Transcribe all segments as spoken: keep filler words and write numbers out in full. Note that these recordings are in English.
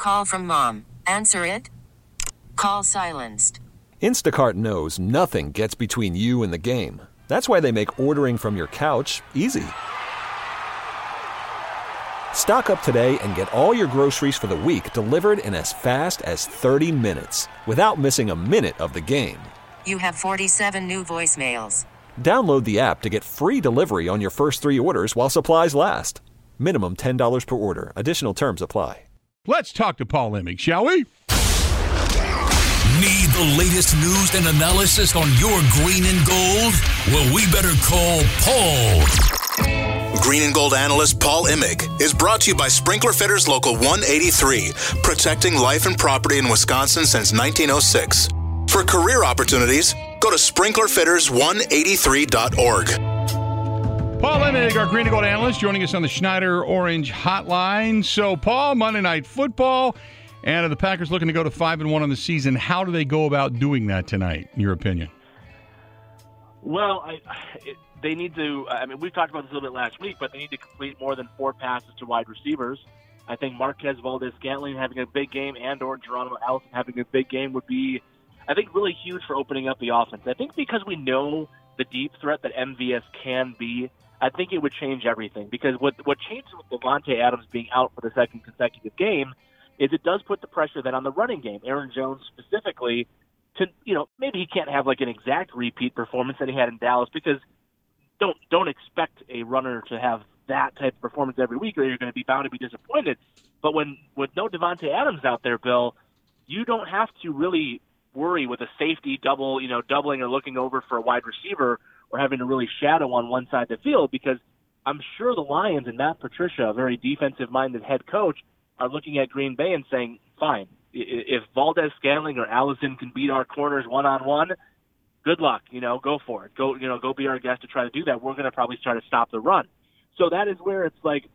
Call from mom. Answer it. Call silenced. Instacart knows nothing gets between you and the game. That's why they make ordering from your couch easy. Stock up today and get all your groceries for the week delivered in as fast as thirty minutes without missing a minute of the game. You have forty-seven new voicemails. Download the app to get free delivery on your first three orders while supplies last. Minimum ten dollars per order. Additional terms apply. Let's talk to Paul Emig, shall we? Need the latest news and analysis on your green and gold? Well, we better call Paul. Green and Gold analyst Paul Emig is brought to you by Sprinkler Fitters Local one eighty-three, protecting life and property in Wisconsin since nineteen oh six. For career opportunities, go to sprinkler fitters one eighty-three dot org. Paul Emig, our Green and Gold analyst, joining us on the Schneider Orange Hotline. So, Paul, Monday Night Football, and are the Packers looking to go to five and one on the season? How do they go about doing that tonight, in your opinion? Well, I, it, they need to, I mean, we talked about this a little bit last week, but they need to complete more than four passes to wide receivers. I think Marquez Valdes-Scantling having a big game and or Geronimo Allison having a big game would be, I think, really huge for opening up the offense. I think because we know the deep threat that M V S can be, I think it would change everything. Because what what changes with Davante Adams being out for the second consecutive game is it does put the pressure then on the running game. Aaron Jones specifically, to you know, maybe he can't have like an exact repeat performance that he had in Dallas, because don't don't expect a runner to have that type of performance every week, or you're going to be bound to be disappointed. But when with no Davante Adams out there, Bill, you don't have to really worry with a safety double, you know, doubling or looking over for a wide receiver, or having to really shadow on one side of the field, because I'm sure the Lions and Matt Patricia, a very defensive-minded head coach, are looking at Green Bay and saying, fine, if Valdes-Scantling or Allison can beat our corners one-on-one, good luck, you know, go for it. Go, you know, go be our guest to try to do that. We're going to probably try to stop the run. So that is where it's like,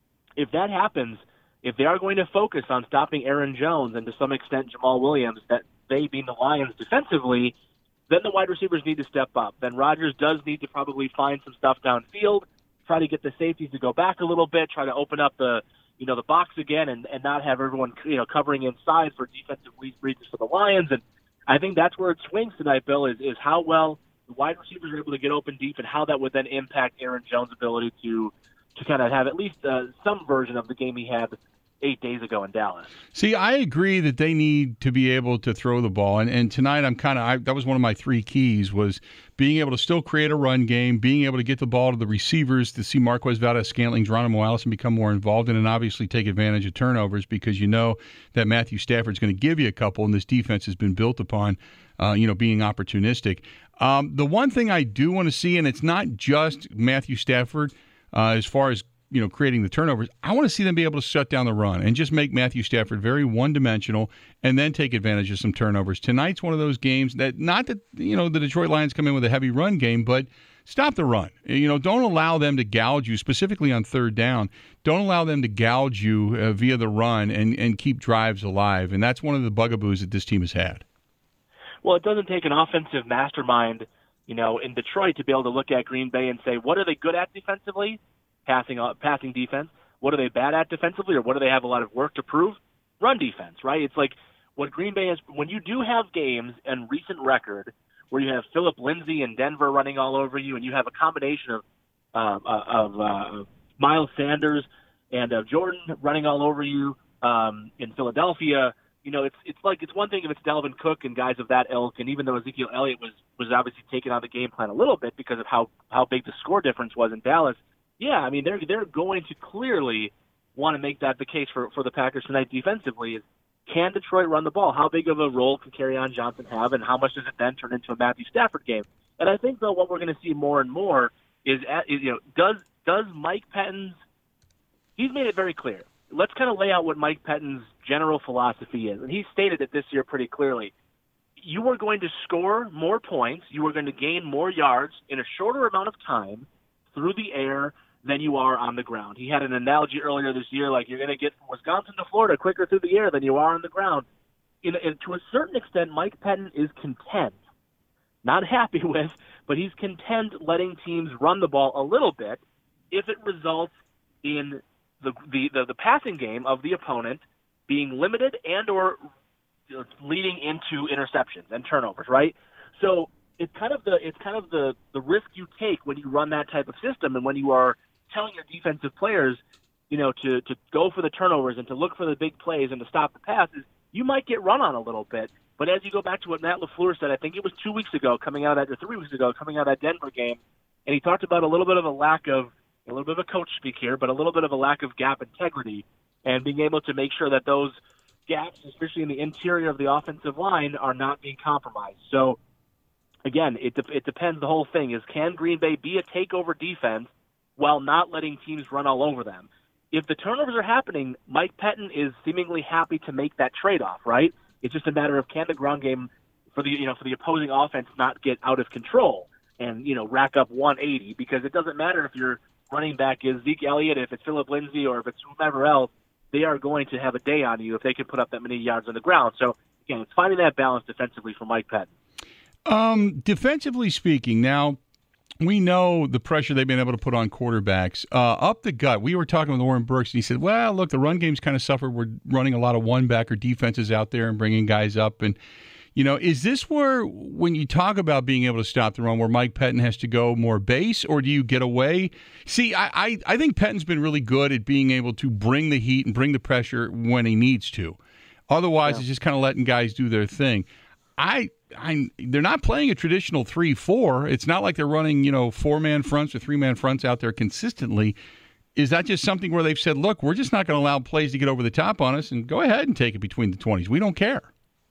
if that happens, if they are going to focus on stopping Aaron Jones and to some extent Jamal Williams, that they being the Lions defensively, then the wide receivers need to step up. Then Rodgers does need to probably find some stuff downfield, try to get the safeties to go back a little bit, try to open up the, you know, the box again, and, and not have everyone, you know, covering inside for defensive breaches for the Lions. And I think that's where it swings tonight, Bill, is, is how well the wide receivers are able to get open deep, and how that would then impact Aaron Jones' ability to to kind of have at least uh, some version of the game he had eight days ago in Dallas. See, I agree that they need to be able to throw the ball. And, and tonight I'm kind of, that was one of my three keys, was being able to still create a run game, being able to get the ball to the receivers, to see Marquez Valdes-Scantling, Geronimo Allison become more involved in, and obviously take advantage of turnovers, because you know that Matthew Stafford's going to give you a couple, and this defense has been built upon, uh, you know, being opportunistic. Um, the one thing I do want to see, and it's not just Matthew Stafford, uh, as far as you know, creating the turnovers, I want to see them be able to shut down the run and just make Matthew Stafford very one-dimensional, and then take advantage of some turnovers. Tonight's one of those games that, not that, you know, the Detroit Lions come in with a heavy run game, but stop the run. You know, don't allow them to gouge you, specifically on third down. Don't allow them to gouge you uh, via the run and, and keep drives alive. And that's one of the bugaboos that this team has had. Well, it doesn't take an offensive mastermind, you know, in Detroit to be able to look at Green Bay and say, what are they good at defensively? Passing passing defense. What are they bad at defensively, or what do they have a lot of work to prove? Run defense, right? It's like what Green Bay is, when you do have games and recent record where you have Phillip Lindsay in Denver running all over you, and you have a combination of uh, of uh, Miles Sanders and uh, Jordan running all over you um, in Philadelphia. You know, it's it's like it's one thing if it's Dalvin Cook and guys of that ilk, and even though Ezekiel Elliott was was obviously taken out of the game plan a little bit because of how how big the score difference was in Dallas. Yeah, I mean, they're they're going to clearly want to make that the case for, for the Packers tonight defensively. Is, can Detroit run the ball? How big of a role can Kerryon Johnson have, and how much does it then turn into a Matthew Stafford game? And I think, though, what we're going to see more and more is, is you know, does does Mike Pettine's – he's made it very clear. Let's kind of lay out what Mike Pettine's general philosophy is. And he stated it this year pretty clearly. You are going to score more points, you are going to gain more yards in a shorter amount of time through the air than you are on the ground. He had an analogy earlier this year, like you're going to get from Wisconsin to Florida quicker through the air than you are on the ground. In, in, to a certain extent, Mike Pettine is content, not happy with, but he's content letting teams run the ball a little bit if it results in the the, the, the passing game of the opponent being limited and or you know, leading into interceptions and turnovers, right? So it's kind of the it's kind of the, the risk you take when you run that type of system, and when you are telling your defensive players, you know, to, to go for the turnovers and to look for the big plays and to stop the passes, you might get run on a little bit. But as you go back to what Matt LaFleur said, I think it was two weeks ago, coming out of that, or three weeks ago, coming out of that Denver game, and he talked about a little bit of a lack of, a little bit of a coach speak here, but a little bit of a lack of gap integrity and being able to make sure that those gaps, especially in the interior of the offensive line, are not being compromised. So, again, it, de- it depends. The whole thing is, can Green Bay be a takeover defense while not letting teams run all over them? If the turnovers are happening, Mike Pettin is seemingly happy to make that trade-off, right? It's just a matter of, can the ground game for the you know for the opposing offense not get out of control and you know rack up one eighty, because it doesn't matter if your running back is Zeke Elliott, if it's Phillip Lindsay, or if it's whomever else, they are going to have a day on you if they can put up that many yards on the ground. So again, it's finding that balance defensively for Mike Pettin. Um, defensively speaking, now we know the pressure they've been able to put on quarterbacks. Uh, up the gut, we were talking with Warren Burks, and he said, well, look, the run game's kind of suffered. We're running a lot of one-backer defenses out there and bringing guys up. And, you know, is this where, when you talk about being able to stop the run, where Mike Pettin has to go more base, or do you get away? See, I, I, I think Pettin's been really good at being able to bring the heat and bring the pressure when he needs to. Otherwise, yeah. It's just kind of letting guys do their thing. I, I, they're not playing a traditional three four. It's not like they're running, you know, four-man fronts or three-man fronts out there consistently. Is that just something where they've said, look, we're just not going to allow plays to get over the top on us, and go ahead and take it between the twenties. We don't care.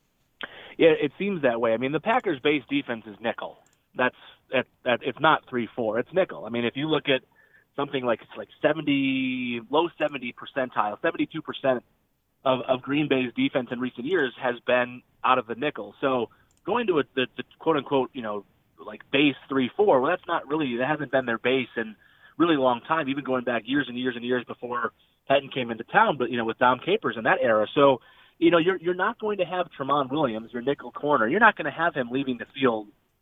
Yeah, it seems that way. I mean, the Packers' base defense is nickel. That's that, that it's not three four. It's nickel. I mean, if you look at something like it's like seventy, low seventy percentile, seventy-two percent of, of Green Bay's defense in recent years has been out of the nickel. So going to a, the, the quote unquote, you know, like base three four, well, that's not really, that hasn't been their base in really long time, even going back years and years and years before Pettin came into town, but, you know, with Dom Capers in that era. So, you know, you're you're not going to have Tramon Williams, your nickel corner. You're not going to have him leaving the field.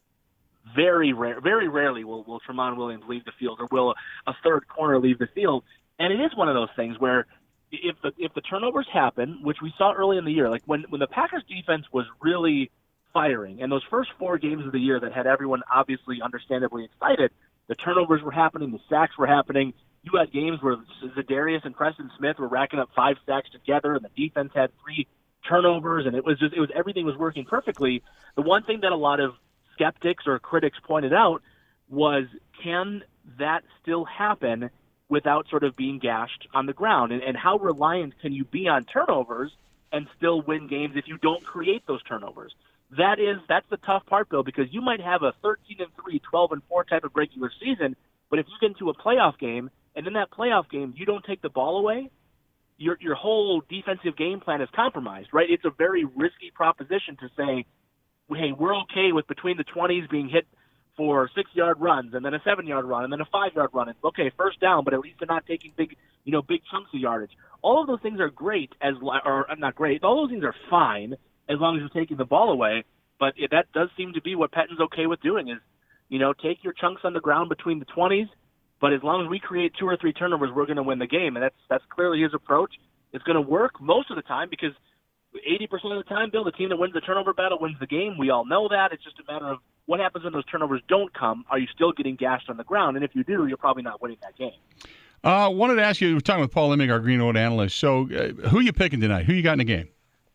Very rare, very rarely will, will Tramon Williams leave the field, or will a third corner leave the field. And it is one of those things where if the if the turnovers happen, which we saw early in the year, like when, when the Packers defense was really firing, and those first four games of the year that had everyone obviously understandably excited, the turnovers were happening, the sacks were happening. You had games where Za'Darius and Preston Smith were racking up five sacks together, and the defense had three turnovers, and it was just it was everything was working perfectly. The one thing that a lot of skeptics or critics pointed out was, can that still happen without sort of being gashed on the ground? And, and how reliant can you be on turnovers and still win games if you don't create those turnovers? That is, that's the tough part, Bill, because you might have a thirteen and three, twelve and four type of regular season, but if you get into a playoff game, and in that playoff game you don't take the ball away, your your whole defensive game plan is compromised, right? It's a very risky proposition to say, hey, we're okay with between the twenties being hit for six-yard runs, and then a seven-yard run, and then a five-yard run. And okay, first down, but at least they're not taking big, you know, big chunks of yardage. All of those things are great, as or not great. All those things are fine as long as you're taking the ball away. But it, that does seem to be what Pettin's okay with doing, is, you know, take your chunks on the ground between the twenties, but as long as we create two or three turnovers, we're going to win the game. And that's that's clearly his approach. It's going to work most of the time, because eighty percent of the time, Bill, the team that wins the turnover battle wins the game. We all know that. It's just a matter of what happens when those turnovers don't come. Are you still getting gashed on the ground? And if you do, you're probably not winning that game. I uh, wanted to ask you, we're talking with Paul Emming, our Greenwood analyst. So uh, who are you picking tonight? Who you got in the game?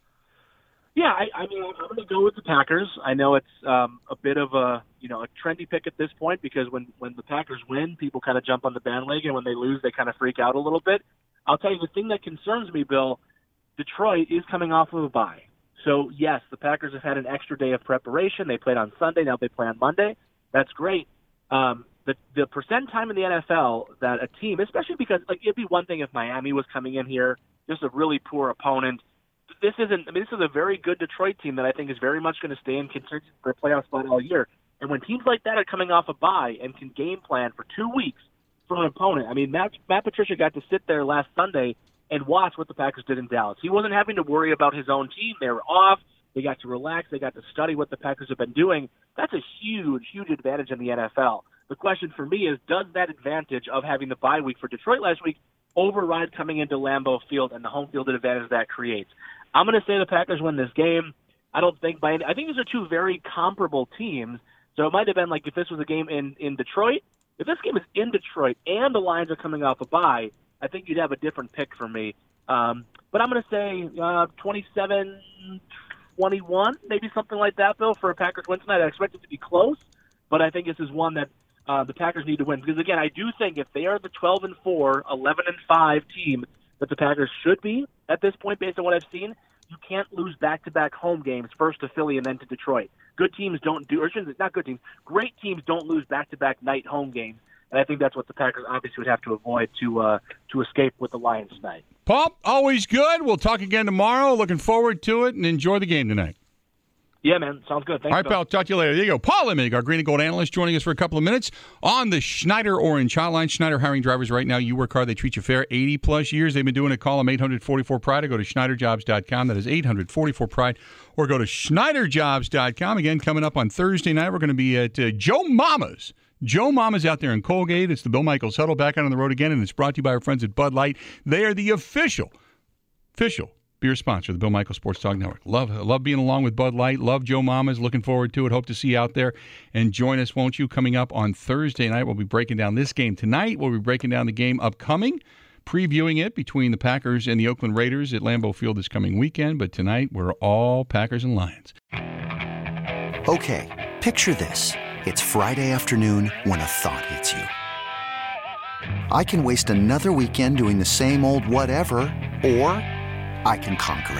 Yeah, I, I mean, I'm going to go with the Packers. I know it's um, a bit of a, you know, a trendy pick at this point, because when, when the Packers win, people kind of jump on the bandwagon. When they lose, they kind of freak out a little bit. I'll tell you, the thing that concerns me, Bill, Detroit is coming off of a bye. So, yes, the Packers have had an extra day of preparation. They played on Sunday. Now they play on Monday. That's great. Um, the, the percent time in the N F L that a team, especially because, like, it'd be one thing if Miami was coming in here, just a really poor opponent. This isn't. I mean, this is a very good Detroit team that I think is very much going to stay in contention for a playoff spot all year. And when teams like that are coming off a bye and can game plan for two weeks for an opponent, I mean, Matt, Matt Patricia got to sit there last Sunday and watch what the Packers did in Dallas. He wasn't having to worry about his own team. They were off. They got to relax. They got to study what the Packers have been doing. That's a huge, huge advantage in the N F L. The question for me is, does that advantage of having the bye week for Detroit last week, override coming into Lambeau Field and the home field advantage that creates. I'm going to say the Packers win this game. I don't think by any, I think these are two very comparable teams. So it might have been like if this was a game in, in Detroit. If this game is in Detroit and the Lions are coming off a bye, I think you'd have a different pick for me. Um, but I'm going to say uh, twenty-seven twenty-one, maybe something like that, Bill, for a Packers win tonight. I expect it to be close, but I think this is one that uh, the Packers need to win. Because, again, I do think if they are the twelve and four, eleven and five team that the Packers should be at this point based on what I've seen, you can't lose back-to-back home games, first to Philly and then to Detroit. Good teams don't do, or not good teams, great teams don't lose back-to-back night home games. And I think that's what the Packers obviously would have to avoid to uh, to escape with the Lions tonight. Paul, always good. We'll talk again tomorrow. Looking forward to it, and enjoy the game tonight. Yeah, man. Sounds good. Thanks, All right, Bill. pal. Talk to you later. There you go. Paul Imig, our green and gold analyst, joining us for a couple of minutes on the Schneider Orange Hotline. Schneider hiring drivers right now. You work hard, they treat you fair. eighty-plus years they've been doing it. Call them eight hundred forty-four pride or go to schneider jobs dot com. That is eight hundred forty-four pride or go to schneider jobs dot com. Again, coming up on Thursday night, we're going to be at uh, Joe Mama's. Joe Mama's out there in Colgate. It's the Bill Michaels Huddle back out on the road again, and it's brought to you by our friends at Bud Light. They are the official, official beer sponsor of the Bill Michaels Sports Talk Network. Love love being along with Bud Light. Love Joe Mama's. Looking forward to it. Hope to see you out there. And join us, won't you? Coming up on Thursday night, we'll be breaking down this game tonight. We'll be breaking down the game upcoming, previewing it between the Packers and the Oakland Raiders at Lambeau Field this coming weekend. But tonight, we're all Packers and Lions. Okay, picture this. It's Friday afternoon when a thought hits you. I can waste another weekend doing the same old whatever, or I can conquer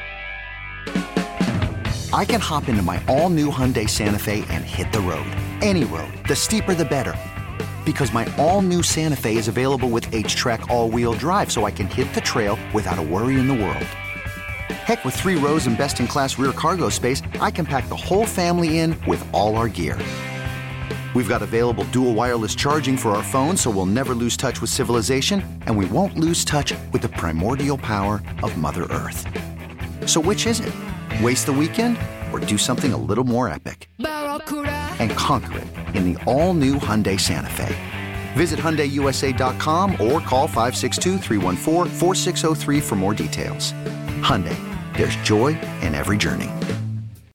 it. I can hop into my all-new Hyundai Santa Fe and hit the road. Any road. The steeper, the better. Because my all-new Santa Fe is available with H-Track all-wheel drive, so I can hit the trail without a worry in the world. Heck, with three rows and best-in-class rear cargo space, I can pack the whole family in with all our gear. We've got available dual wireless charging for our phones, so we'll never lose touch with civilization, and we won't lose touch with the primordial power of Mother Earth. So which is it? Waste the weekend or do something a little more epic? And conquer it in the all-new Hyundai Santa Fe. Visit Hyundai U S A dot com or call five six two, three one four, four six zero three for more details. Hyundai, there's joy in every journey.